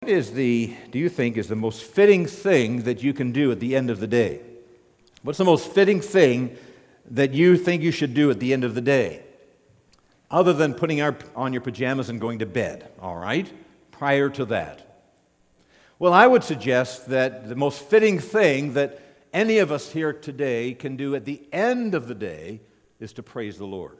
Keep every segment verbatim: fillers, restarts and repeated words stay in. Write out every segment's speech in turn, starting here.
What is the, do you think, is the most fitting thing that you can do at the end of the day? What's the most fitting thing that you think you should do at the end of the day? Other than putting on your pajamas and going to bed, all right? Prior to that. Well, I would suggest that the most fitting thing that any of us here today can do at the end of the day is to praise the Lord.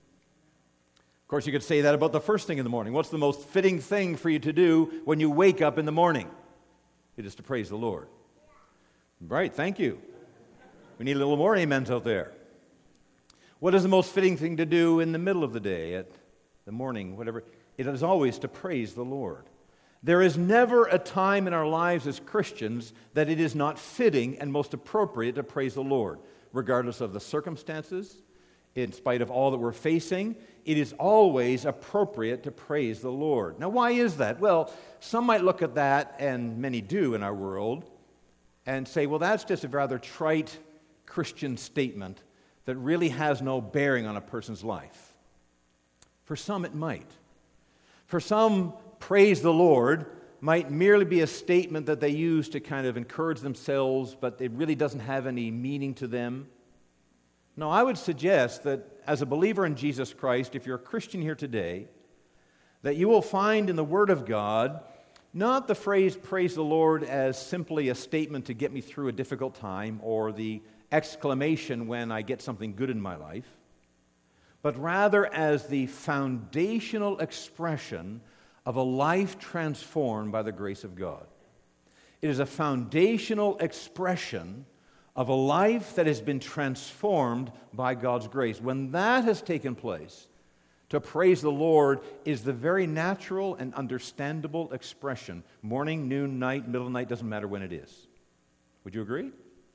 Of course, you could say that about the first thing in the morning. What's the most fitting thing for you to do when you wake up in the morning? It is to praise the Lord. Right, thank you. We need a little more amens out there. What is the most fitting thing to do in the middle of the day, at the morning, whatever? It is always to praise the Lord. There is never a time in our lives as Christians that it is not fitting and most appropriate to praise the Lord, regardless of the circumstances, in spite of all that we're facing. It is always appropriate to praise the Lord. Now, why is that? Well, some might look at that, and many do in our world, and say, well, that's just a rather trite Christian statement that really has no bearing on a person's life. For some, it might. For some, praise the Lord might merely be a statement that they use to kind of encourage themselves, but it really doesn't have any meaning to them. No, I would suggest that as a believer in Jesus Christ, if you're a Christian here today, that you will find in the Word of God not the phrase praise the Lord as simply a statement to get me through a difficult time or the exclamation when I get something good in my life, but rather as the foundational expression of a life transformed by the grace of God. It is a foundational expression of a life that has been transformed by God's grace. When that has taken place, to praise the Lord is the very natural and understandable expression. Morning, noon, night, middle of the night, doesn't matter when it is. Would you agree?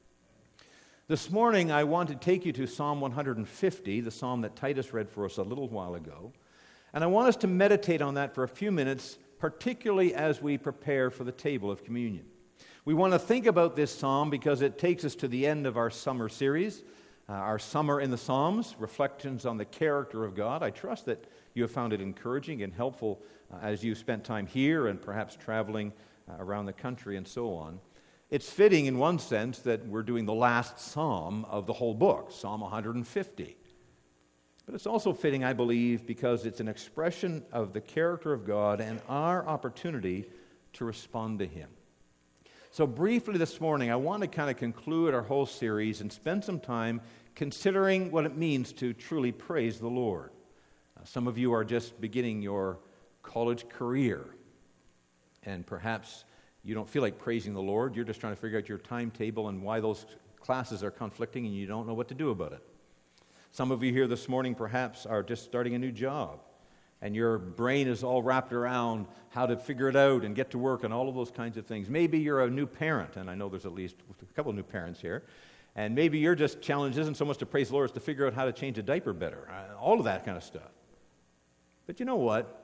This morning, I want to take you to Psalm one hundred fifty, the psalm that Titus read for us a little while ago. And I want us to meditate on that for a few minutes, particularly as we prepare for the table of communion. We want to think about this psalm because it takes us to the end of our summer series, uh, our Summer in the Psalms, Reflections on the Character of God. I trust that you have found it encouraging and helpful uh, as you spent time here and perhaps traveling uh, around the country and so on. It's fitting in one sense that we're doing the last psalm of the whole book, Psalm one hundred fifty. But it's also fitting, I believe, because it's an expression of the character of God and our opportunity to respond to Him. So briefly this morning, I want to kind of conclude our whole series and spend some time considering what it means to truly praise the Lord. Uh, some of you are just beginning your college career, and perhaps you don't feel like praising the Lord. You're just trying to figure out your timetable and why those classes are conflicting, and you don't know what to do about it. Some of you here this morning perhaps are just starting a new job, and your brain is all wrapped around how to figure it out and get to work and all of those kinds of things. Maybe you're a new parent, and I know there's at least a couple of new parents here, and maybe your just challenge isn't so much to praise the Lord as to figure out how to change a diaper better, all of that kind of stuff. But you know what?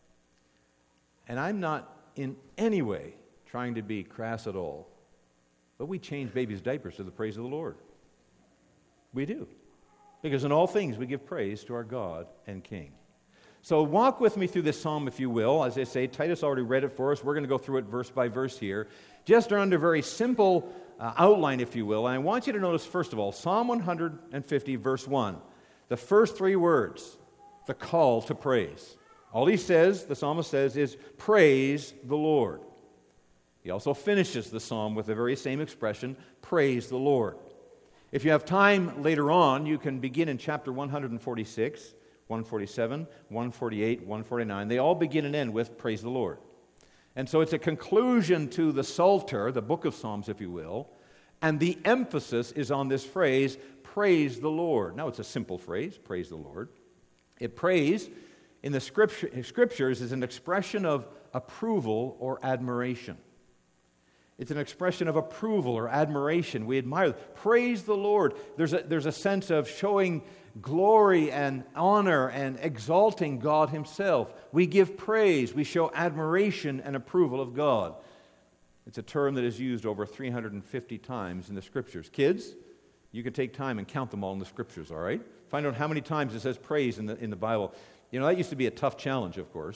And I'm not in any way trying to be crass at all, but we change babies' diapers to the praise of the Lord. We do. Because in all things we give praise to our God and King. So walk with me through this psalm, if you will. As I say, Titus already read it for us. We're going to go through it verse by verse here. Just under a very simple uh, outline, if you will. And I want you to notice, first of all, Psalm one hundred fifty, verse one. The first three words, the call to praise. All he says, the psalmist says, is praise the Lord. He also finishes the psalm with the very same expression, praise the Lord. If you have time later on, you can begin in chapter one hundred forty-six, one forty-seven, one forty-eight, one forty-nine. They all begin and end with praise the Lord. And so it's a conclusion to the Psalter, the book of Psalms, if you will, and the emphasis is on this phrase, praise the Lord. Now, it's a simple phrase, praise the Lord. It praise in the scripture, scriptures is an expression of approval or admiration. It's an expression of approval or admiration. We admire. Praise the Lord. There's a, there's a sense of showing glory and honor and exalting God Himself. We give praise. We show admiration and approval of God. It's a term that is used over three hundred fifty times in the Scriptures. Kids, you can take time and count them all in the Scriptures, all right? Find out how many times it says praise in the, in the Bible. You know, that used to be a tough challenge, of course.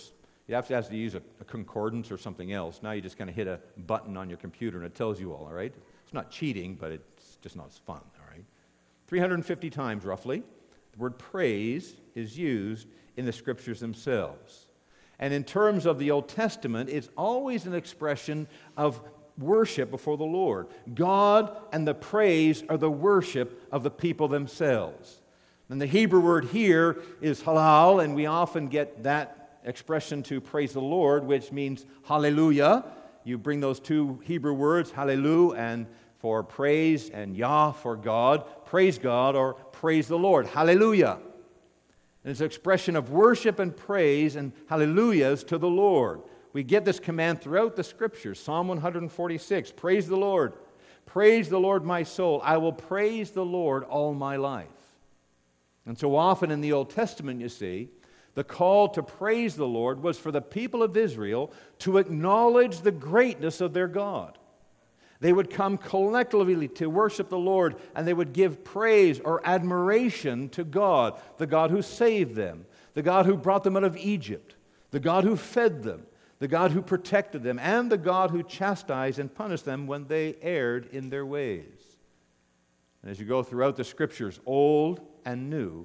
You have to, have to use a, a concordance or something else. Now you just kind of hit a button on your computer and it tells you all, all right? It's not cheating, but it's just not as fun, all right? three hundred fifty times, roughly, the word praise is used in the Scriptures themselves. And in terms of the Old Testament, it's always an expression of worship before the Lord. God and the praise are the worship of the people themselves. And the Hebrew word here is halal, and we often get that expression to praise the Lord, which means hallelujah. You bring those two Hebrew words, hallelujah, and for praise, and Yah for God, praise God or praise the Lord, hallelujah. And it's an expression of worship and praise and hallelujahs to the Lord. We get this command throughout the Scriptures. Psalm one forty-six, praise the Lord. Praise the Lord, my soul. I will praise the Lord all my life. And so often in the Old Testament, you see, the call to praise the Lord was for the people of Israel to acknowledge the greatness of their God. They would come collectively to worship the Lord, and they would give praise or admiration to God, the God who saved them, the God who brought them out of Egypt, the God who fed them, the God who protected them, and the God who chastised and punished them when they erred in their ways. And as you go throughout the Scriptures, Old and New,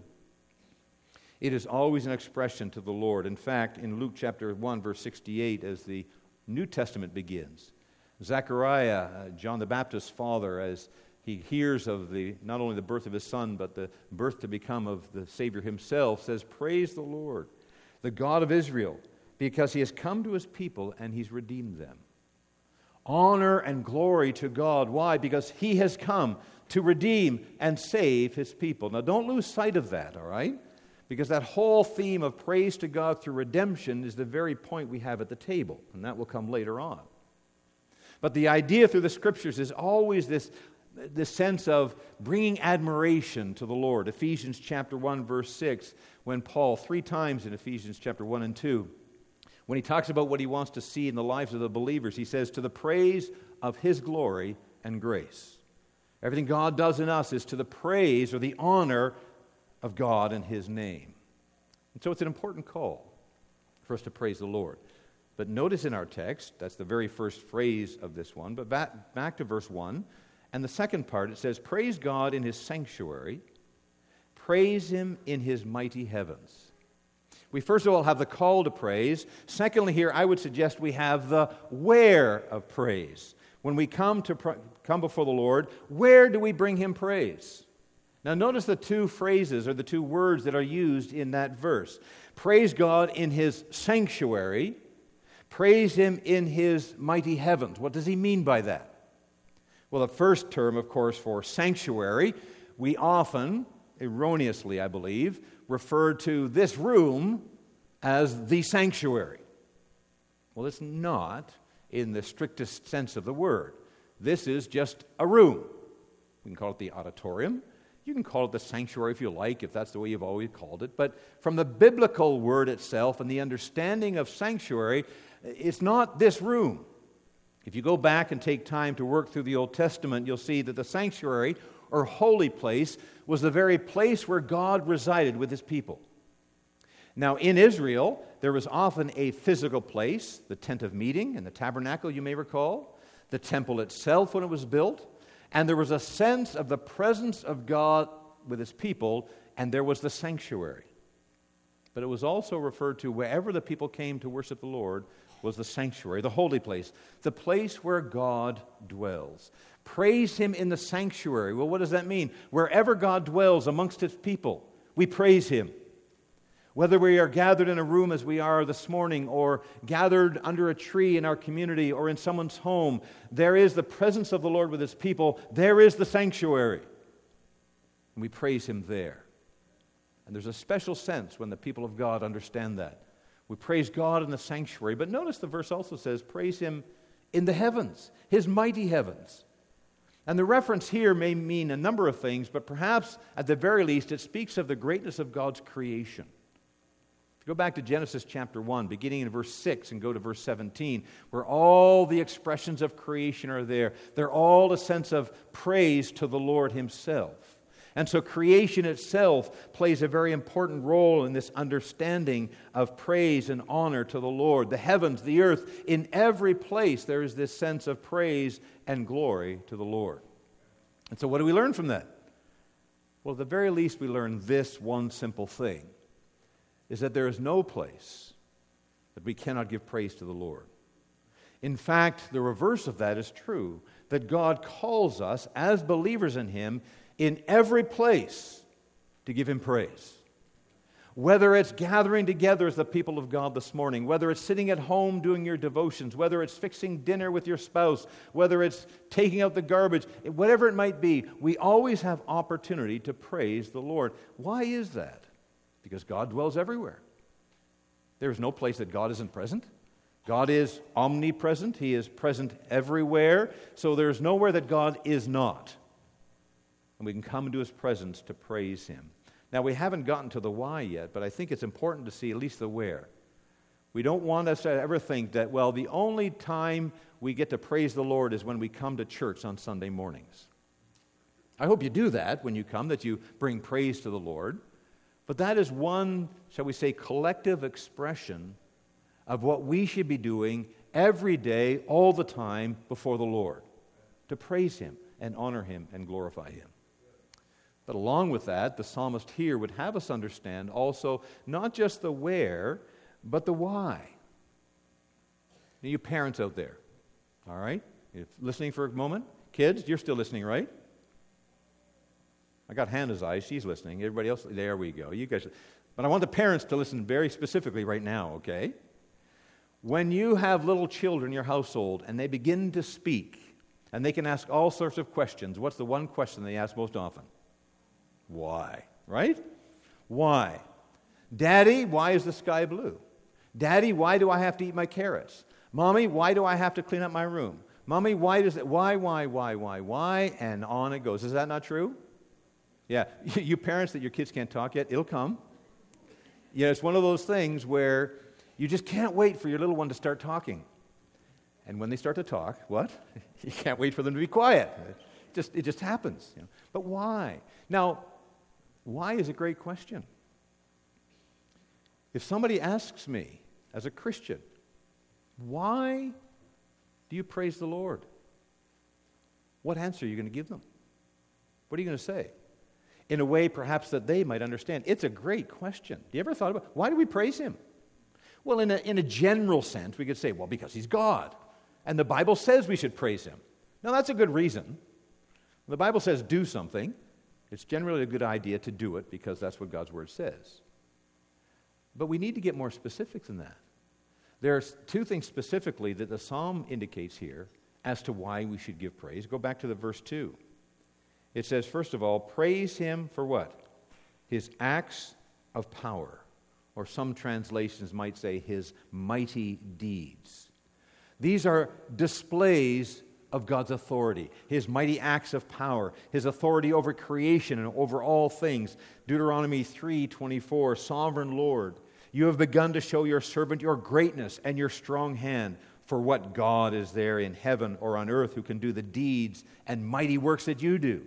it is always an expression to the Lord. In fact, in Luke chapter one, verse sixty-eight, as the New Testament begins, Zechariah, uh, John the Baptist's father, as he hears of the not only the birth of his son, but the birth to become of the Savior himself, says, praise the Lord, the God of Israel, because he has come to his people and he's redeemed them. Honor and glory to God. Why? Because he has come to redeem and save his people. Now don't lose sight of that, all right? Because that whole theme of praise to God through redemption is the very point we have at the table, and that will come later on. But the idea through the Scriptures is always this, this sense of bringing admiration to the Lord. Ephesians chapter one, verse six, when Paul, three times in Ephesians chapter one and two, when he talks about what he wants to see in the lives of the believers, he says, to the praise of his glory and grace. Everything God does in us is to the praise or the honor of God and his name. And so it's an important call for us to praise the Lord. But notice in our text, that's the very first phrase of this one, but back, back to verse one, and the second part, it says, praise God in his sanctuary, praise him in his mighty heavens. We first of all have the call to praise. Secondly, here I would suggest we have the where of praise. When we come to pr- come before the Lord, where do we bring him praise? Now notice the two phrases or the two words that are used in that verse. Praise God in his sanctuary, praise him in his mighty heavens. What does he mean by that? Well, the first term, of course, for sanctuary, we often, erroneously I believe, refer to this room as the sanctuary. Well, it's not in the strictest sense of the word. This is just a room. We can call it the auditorium. You can call it the sanctuary if you like, if that's the way you've always called it. But from the biblical word itself and the understanding of sanctuary, it's not this room. If you go back and take time to work through the Old Testament, you'll see that the sanctuary or holy place was the very place where God resided with his people. Now, in Israel, there was often a physical place, the tent of meeting and the tabernacle, you may recall, the temple itself when it was built, and there was a sense of the presence of God with his people, and there was the sanctuary. But it was also referred to wherever the people came to worship the Lord was the sanctuary, the holy place, the place where God dwells. Praise him in the sanctuary. Well, what does that mean? Wherever God dwells amongst his people, we praise him. Whether we are gathered in a room as we are this morning or gathered under a tree in our community or in someone's home, there is the presence of the Lord with his people. There is the sanctuary. And we praise him there. And there's a special sense when the people of God understand that. We praise God in the sanctuary. But notice the verse also says, praise him in the heavens, his mighty heavens. And the reference here may mean a number of things, but perhaps at the very least it speaks of the greatness of God's creation. Go back to Genesis chapter one, beginning in verse six, and go to verse seventeen, where all the expressions of creation are there. They're all a sense of praise to the Lord himself. And so creation itself plays a very important role in this understanding of praise and honor to the Lord. The heavens, the earth, in every place there is this sense of praise and glory to the Lord. And so what do we learn from that? Well, at the very least we learn this one simple thing, is that there is no place that we cannot give praise to the Lord. In fact, the reverse of that is true, that God calls us as believers in Him in every place to give Him praise. Whether it's gathering together as the people of God this morning, whether it's sitting at home doing your devotions, whether it's fixing dinner with your spouse, whether it's taking out the garbage, whatever it might be, we always have opportunity to praise the Lord. Why is that? Because God dwells everywhere. There is no place that God isn't present. God is omnipresent. He is present everywhere. So there is nowhere that God is not. And we can come into His presence to praise Him. Now, we haven't gotten to the why yet, but I think it's important to see at least the where. We don't want us to ever think that, well, the only time we get to praise the Lord is when we come to church on Sunday mornings. I hope you do that when you come, that you bring praise to the Lord. But that is one, shall we say, collective expression of what we should be doing every day, all the time, before the Lord, to praise Him and honor Him and glorify Him. But along with that, the psalmist here would have us understand also not just the where, but the why. Now, you parents out there, all right? You're listening for a moment? Kids, you're still listening, right? I got Hannah's eyes. She's listening. Everybody else, there we go. You guys. But I want the parents to listen very specifically right now, okay? When you have little children in your household and they begin to speak and they can ask all sorts of questions, what's the one question they ask most often? Why? Right? Why? Daddy, why is the sky blue? Daddy, why do I have to eat my carrots? Mommy, why do I have to clean up my room? Mommy, why does it, why, why, why, why, why? And on it goes. Is that not true? Yeah. You parents that your kids can't talk yet, it'll come. Yeah, it's one of those things where you just can't wait for your little one to start talking. And when they start to talk, what? You can't wait for them to be quiet. It just, it just happens. You know. But why? Now, why is a great question. If somebody asks me, as a Christian, why do you praise the Lord? What answer are you going to give them? What are you going to say? In a way, perhaps, that they might understand. It's a great question. Do you ever thought about, why do we praise Him? Well, in a, in a general sense, we could say, well, because He's God. And the Bible says we should praise Him. Now, that's a good reason. When the Bible says do something, it's generally a good idea to do it because that's what God's Word says. But we need to get more specific than that. There are two things specifically that the psalm indicates here as to why we should give praise. Go back to the verse two. It says, first of all, praise Him for what? His acts of power. Or some translations might say His mighty deeds. These are displays of God's authority, His mighty acts of power, His authority over creation and over all things. Deuteronomy three twenty-four, Sovereign Lord, you have begun to show your servant your greatness and your strong hand. For what God is there in heaven or on earth who can do the deeds and mighty works that you do?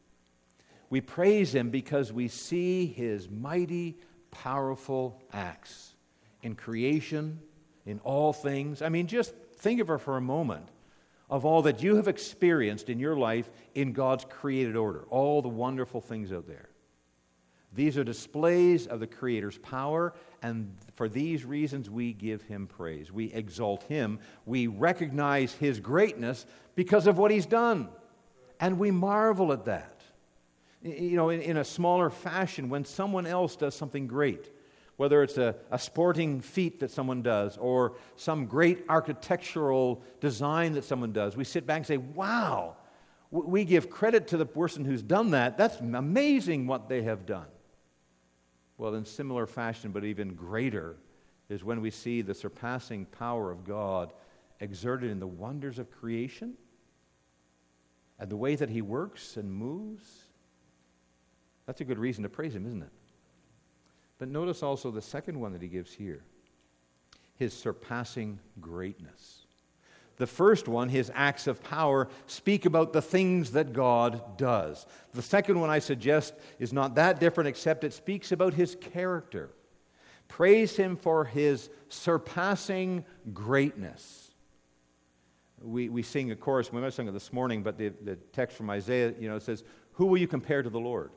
We praise Him because we see His mighty, powerful acts in creation, in all things. I mean, just think of her for a moment, of all that you have experienced in your life in God's created order, all the wonderful things out there. These are displays of the Creator's power, and for these reasons we give Him praise. We exalt Him. We recognize His greatness because of what He's done, and we marvel at that. You know, in, in a smaller fashion, when someone else does something great, whether it's a, a sporting feat that someone does or some great architectural design that someone does, we sit back and say, wow, we give credit to the person who's done that. That's amazing what they have done. Well, in similar fashion, but even greater, is when we see the surpassing power of God exerted in the wonders of creation and the way that He works and moves. That's a good reason to praise Him, isn't it? But notice also the second one that He gives here, His surpassing greatness. The first one, his acts of power, speak about the things that God does. The second one I suggest is not that different, except it speaks about his character. Praise him for his surpassing greatness. We, we sing a chorus, we might have sung it this morning, but the, the text from Isaiah, you know, it says, who will you compare to the Lord?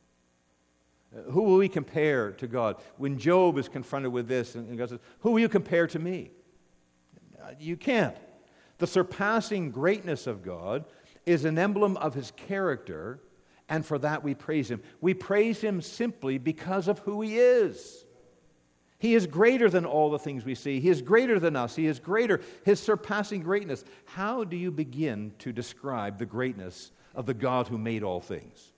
Uh, who will we compare to God? When Job is confronted with this, and God says, who will you compare to me? Uh, you can't. The surpassing greatness of God is an emblem of his character, and for that we praise him. We praise him simply because of who he is. He is greater than all the things we see. He is greater than us. He is greater. His surpassing greatness. How do you begin to describe the greatness of the God who made all things?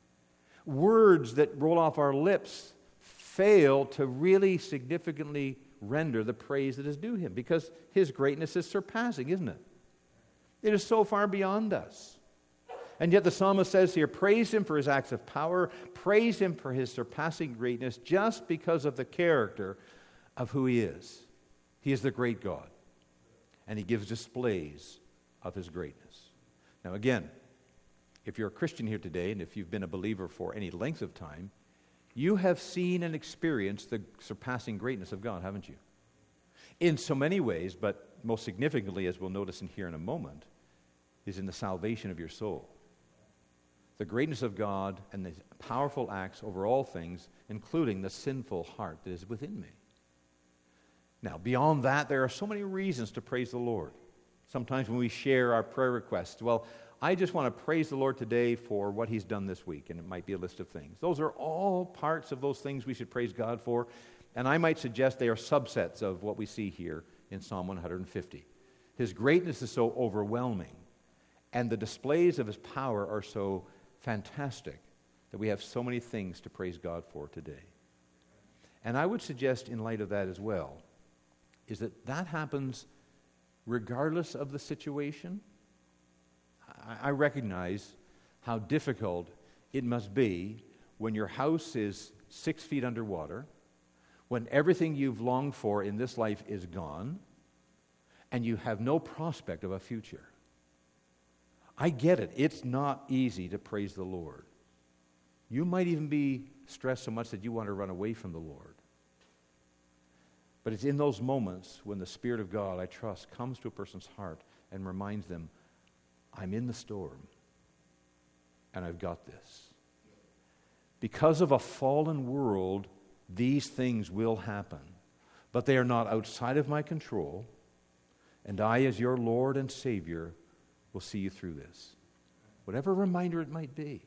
Words that roll off our lips fail to really significantly render the praise that is due him, because his greatness is surpassing, isn't it? It is so far beyond us. And yet the psalmist says here, praise him for his acts of power, praise him for his surpassing greatness, just because of the character of who he is. He is the great God, and he gives displays of his greatness. Now again, if you're a Christian here today, and if you've been a believer for any length of time, you have seen and experienced the surpassing greatness of God, haven't you? In so many ways, but most significantly, as we'll notice in here in a moment, is in the salvation of your soul. The greatness of God and the powerful acts over all things, including the sinful heart that is within me. Now, beyond that, there are so many reasons to praise the Lord. Sometimes when we share our prayer requests, well, I just want to praise the Lord today for what he's done this week, and it might be a list of things. Those are all parts of those things we should praise God for, and I might suggest they are subsets of what we see here in Psalm one hundred fifty. His greatness is so overwhelming, and the displays of his power are so fantastic that we have so many things to praise God for today. And I would suggest, in light of that as well, is that that happens regardless of the situation. I recognize how difficult it must be when your house is six feet underwater, when everything you've longed for in this life is gone, and you have no prospect of a future. I get it. It's not easy to praise the Lord. You might even be stressed so much that you want to run away from the Lord. But it's in those moments when the Spirit of God, I trust, comes to a person's heart and reminds them, I'm in the storm, and I've got this. Because of a fallen world, these things will happen, but they are not outside of my control, and I, as your Lord and Savior, will see you through this, whatever reminder it might be.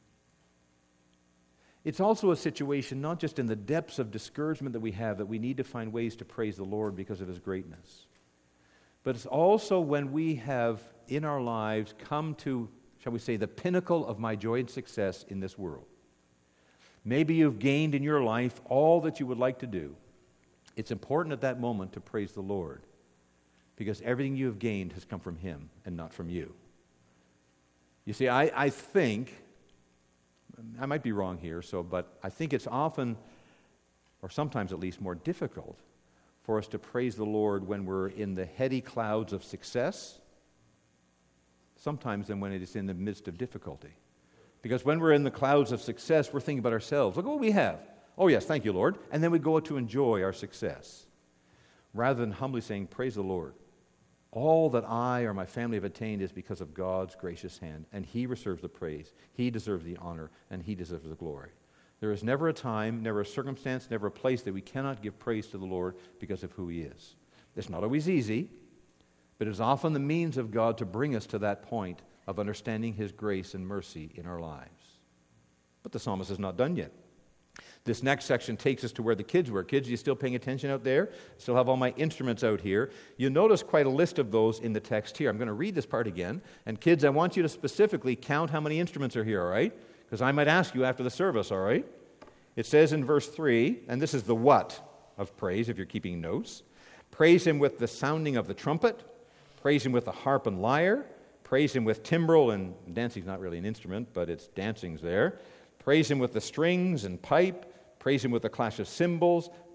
It's also a situation, not just in the depths of discouragement that we have, that we need to find ways to praise the Lord because of his greatness. But it's also when we have, in our lives, come to, shall we say, the pinnacle of my joy and success in this world. Maybe you've gained in your life all that you would like to do. It's important at that moment to praise the Lord, because everything you have gained has come from him and not from you. You see, I, I think, I might be wrong here, so but I think it's often, or sometimes at least, more difficult for us to praise the Lord when we're in the heady clouds of success, sometimes than when it is in the midst of difficulty. Because when we're in the clouds of success, we're thinking about ourselves. Look at what we have. Oh yes, thank you, Lord. And then we go out to enjoy our success, rather than humbly saying, praise the Lord. All that I or my family have attained is because of God's gracious hand, and he deserves the praise, he deserves the honor, and he deserves the glory. There is never a time, never a circumstance, never a place that we cannot give praise to the Lord because of who he is. It's not always easy, but it is often the means of God to bring us to that point of understanding his grace and mercy in our lives. But the psalmist is not done yet. This next section takes us to where the kids were. Kids, are you still paying attention out there? Still have all my instruments out here. You'll notice quite a list of those in the text here. I'm going to read this part again. And kids, I want you to specifically count how many instruments are here, all right? Because I might ask you after the service, all right? It says in verse three, and this is the what of praise, if you're keeping notes. Praise him with the sounding of the trumpet. Praise him with the harp and lyre. Praise him with timbrel, and dancing's not really an instrument, but it's dancing's there. Praise him with the strings and pipe. Praise him with the clash of cymbals.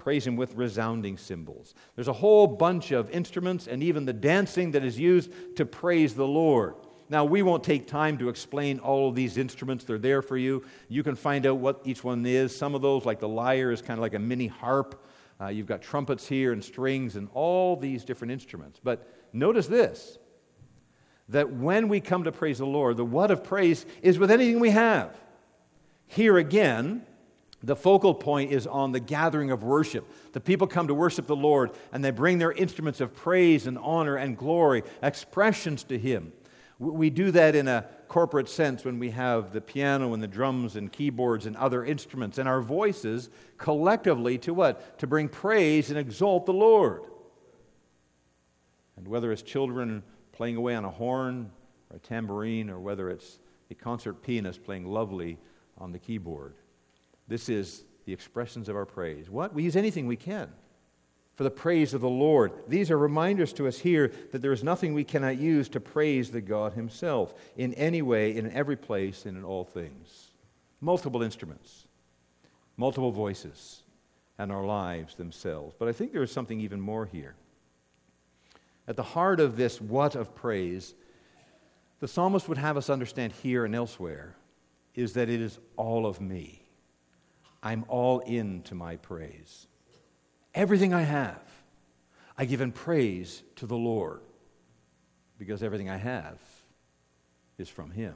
praise Him with resounding cymbals. There's a whole bunch of instruments and even the dancing that is used to praise the Lord. Now, we won't take time to explain all of these instruments. They're there for you. You can find out what each one is. Some of those, like the lyre, is kind of like a mini harp. Uh, you've got trumpets here and strings and all these different instruments. But notice this, that when we come to praise the Lord, the what of praise is with anything we have. Here again, the focal point is on the gathering of worship. The people come to worship the Lord, and they bring their instruments of praise and honor and glory, expressions to Him. We do that in a corporate sense when we have the piano and the drums and keyboards and other instruments, and our voices collectively to what? To bring praise and exalt the Lord. And whether it's children playing away on a horn or a tambourine, or whether it's a concert pianist playing lovely on the keyboard, this is the expressions of our praise. What? We use anything we can for the praise of the Lord. These are reminders to us here that there is nothing we cannot use to praise the God Himself in any way, in every place, and in all things. Multiple instruments, multiple voices, and our lives themselves. But I think there is something even more here. At the heart of this what of praise, the psalmist would have us understand here and elsewhere, is that it is all of me. I'm all in to my praise. Everything I have, I give in praise to the Lord, because everything I have is from Him.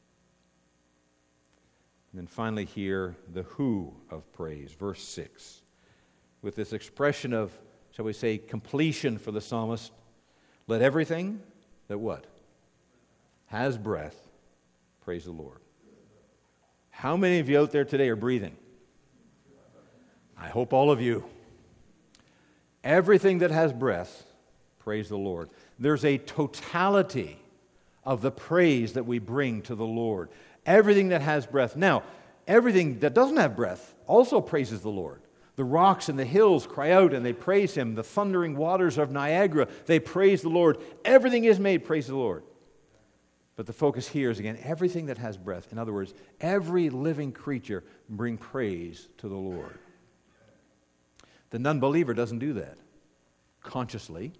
And then finally here, the who of praise, verse six. With this expression of, shall we say, completion for the psalmist, let everything that what? Has breath, praise the Lord. How many of you out there today are breathing? I hope all of you. Everything that has breath, praise the Lord. There's a totality of the praise that we bring to the Lord. Everything that has breath. Now, everything that doesn't have breath also praises the Lord. The rocks and the hills cry out and they praise Him. The thundering waters of Niagara, they praise the Lord. Everything is made, praise the Lord. But the focus here is, again, everything that has breath. In other words, every living creature bring praise to the Lord. The non-believer doesn't do that consciously.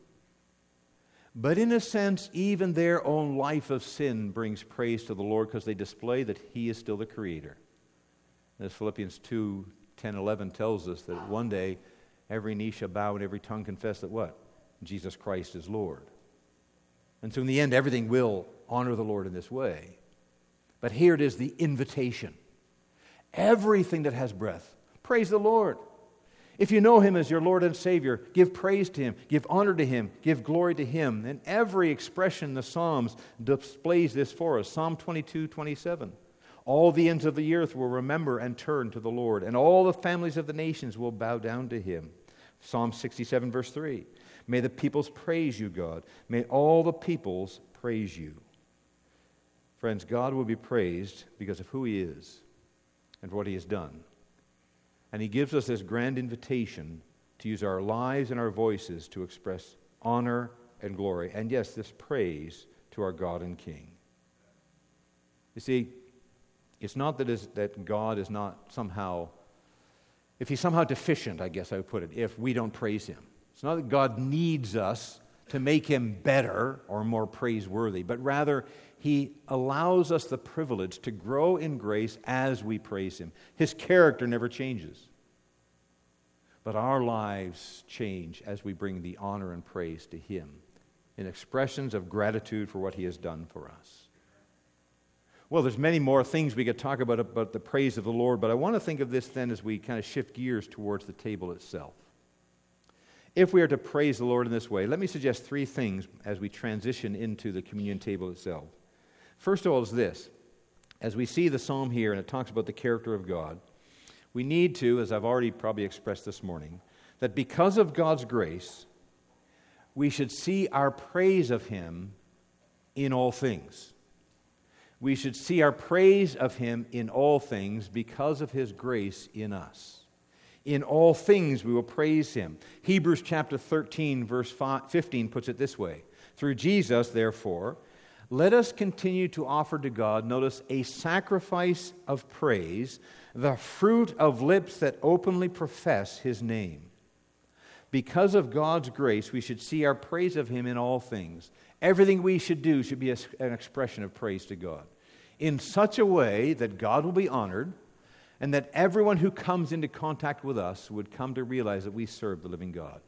But in a sense, even their own life of sin brings praise to the Lord because they display that He is still the Creator. As Philippians two, ten, eleven tells us that one day every knee shall bow and every tongue confess that what? Jesus Christ is Lord. And so in the end, everything will honor the Lord in this way. But here it is, the invitation. Everything that has breath, praise the Lord. If you know Him as your Lord and Savior, give praise to Him, give honor to Him, give glory to Him. And every expression in the Psalms displays this for us. Psalm twenty-two, twenty-seven. All the ends of the earth will remember and turn to the Lord, and all the families of the nations will bow down to Him. Psalm sixty-seven, verse three. May the peoples praise you, God. May all the peoples praise you. Friends, God will be praised because of who He is and what He has done. And He gives us this grand invitation to use our lives and our voices to express honor and glory, and yes, this praise to our God and King. You see, it's not that, is, that God is not somehow, if He's somehow deficient, I guess I would put it, if we don't praise Him. It's not that God needs us to make Him better or more praiseworthy, but rather He allows us the privilege to grow in grace as we praise Him. His character never changes. But our lives change as we bring the honor and praise to Him in expressions of gratitude for what He has done for us. Well, there's many more things we could talk about about the praise of the Lord, but I want to think of this then as we kind of shift gears towards the table itself. If we are to praise the Lord in this way, let me suggest three things as we transition into the communion table itself. First of all is this. As we see the psalm here, and it talks about the character of God, we need to, as I've already probably expressed this morning, that because of God's grace, we should see our praise of Him in all things. We should see our praise of Him in all things because of His grace in us. In all things we will praise Him. Hebrews chapter thirteen, verse fifteen puts it this way. Through Jesus, therefore, let us continue to offer to God, notice, a sacrifice of praise, the fruit of lips that openly profess His name. Because of God's grace, we should see our praise of Him in all things. Everything we should do should be a, an expression of praise to God, in such a way that God will be honored and that everyone who comes into contact with us would come to realize that we serve the living God.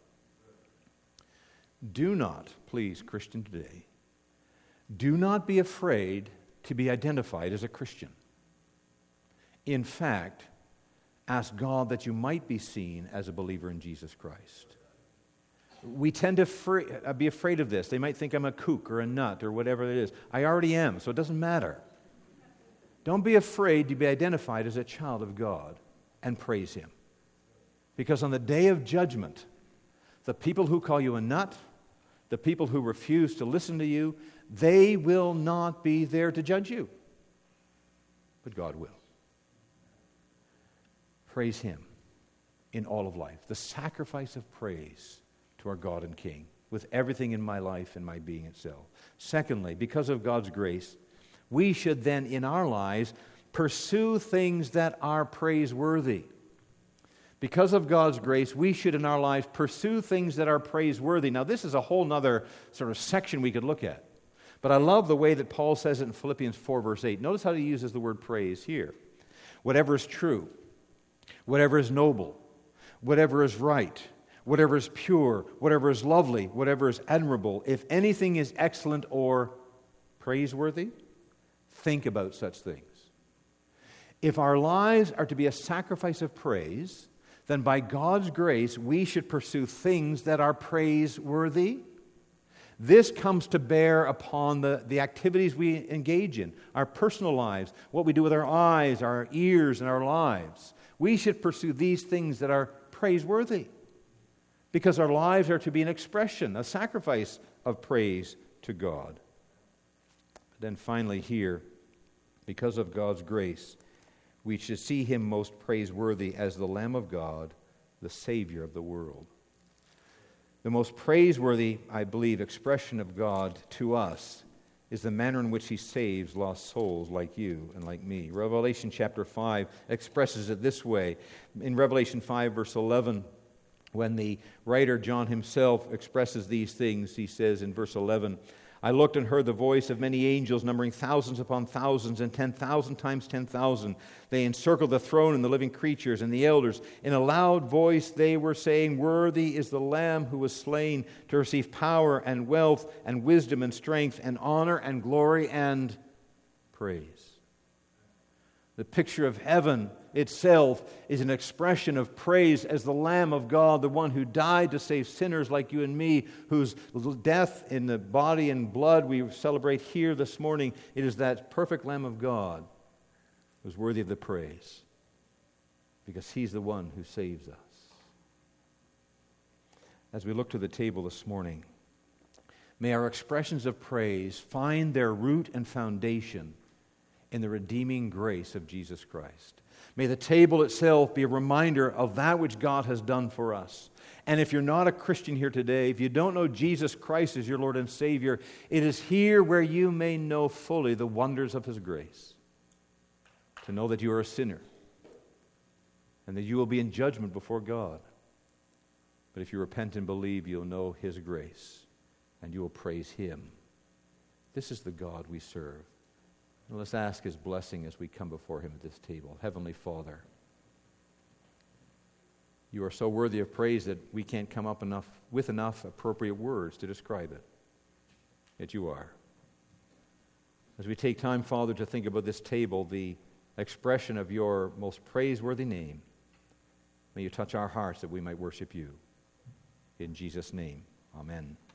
Do not, please, Christian today, do not be afraid to be identified as a Christian. In fact, ask God that you might be seen as a believer in Jesus Christ. We tend to fr- be afraid of this. They might think I'm a kook or a nut or whatever it is. I already am, so it doesn't matter. Don't be afraid to be identified as a child of God and praise Him. Because on the day of judgment, the people who call you a nut, the people who refuse to listen to you, they will not be there to judge you. But God will. Praise Him in all of life. The sacrifice of praise to our God and King with everything in my life and my being itself. Secondly, because of God's grace, we should then in our lives pursue things that are praiseworthy. Because of God's grace, we should in our lives pursue things that are praiseworthy. Now, this is a whole other sort of section we could look at. But I love the way that Paul says it in Philippians four, verse eight. Notice how he uses the word praise here. Whatever is true, whatever is noble, whatever is right, whatever is pure, whatever is lovely, whatever is admirable, if anything is excellent or praiseworthy, think about such things. If our lives are to be a sacrifice of praise, then by God's grace, we should pursue things that are praiseworthy. This comes to bear upon the, the activities we engage in, our personal lives, what we do with our eyes, our ears, and our lives. We should pursue these things that are praiseworthy because our lives are to be an expression, a sacrifice of praise to God. But then finally here, because of God's grace, we should see Him most praiseworthy as the Lamb of God, the Savior of the world. The most praiseworthy, I believe, expression of God to us is the manner in which He saves lost souls like you and like me. Revelation chapter five expresses it this way. In Revelation five, verse eleven, when the writer John himself expresses these things, he says in verse eleven, I looked and heard the voice of many angels, numbering thousands upon thousands and ten thousand times ten thousand. They encircled the throne and the living creatures and the elders. In a loud voice they were saying, Worthy is the Lamb who was slain to receive power and wealth and wisdom and strength and honor and glory and praise. The picture of heaven itself is an expression of praise as the Lamb of God, the one who died to save sinners like you and me, whose death in the body and blood we celebrate here this morning. It is that perfect Lamb of God who's worthy of the praise because He's the one who saves us. As we look to the table this morning, may our expressions of praise find their root and foundation in the redeeming grace of Jesus Christ. May the table itself be a reminder of that which God has done for us. And if you're not a Christian here today, if you don't know Jesus Christ as your Lord and Savior, it is here where you may know fully the wonders of His grace. To know that you are a sinner and that you will be in judgment before God. But if you repent and believe, you'll know His grace and you will praise Him. This is the God we serve. And let's ask His blessing as we come before Him at this table. Heavenly Father, You are so worthy of praise that we can't come up enough with enough appropriate words to describe it. Yet You are. As we take time, Father, to think about this table, the expression of Your most praiseworthy name, may You touch our hearts that we might worship You. In Jesus' name, amen.